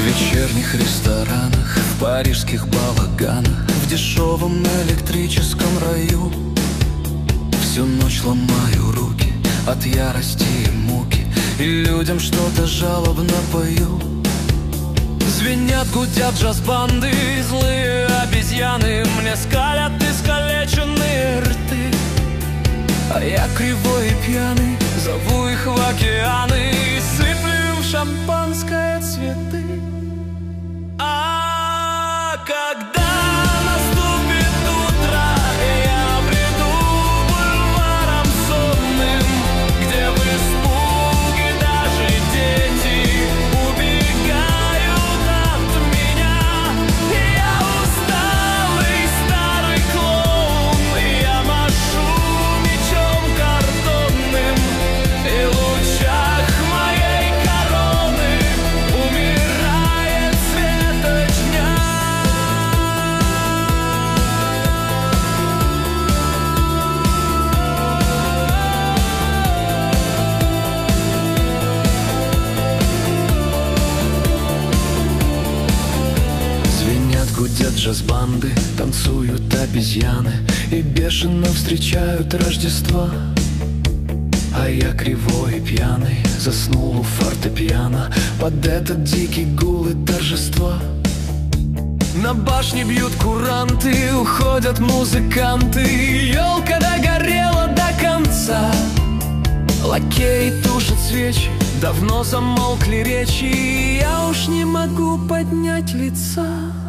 вечерних ресторанах, в парижских балаганах, в дешевом электрическом раю. Всю ночь ломаю руки от ярости и муки, и людям что-то жалобно пою. Звенят, гудят джаз-банды, злые обезьяны мне скалят искалеченные рты. А я кривой и пьяный зову их в океаны и сыплю в шампанское цветы. А когда наступит утро, я бреду бульваром сонным, где в испуге даже дети убегают от меня. Я усталый старый клоун, я машу мечом картонным, и в лучах моей короны умирает светочня. Звенят, гудят джаз-банды, танцуют обезьяны и бешено встречают Рождество. А я кривой и пьяный заснул у фортепиано под этот дикий гул и торжество. На башне бьют куранты, уходят музыканты, елка догорела до конца. Лакеи тушат свечи, давно замолкли речи, я уж не могу поднять лица.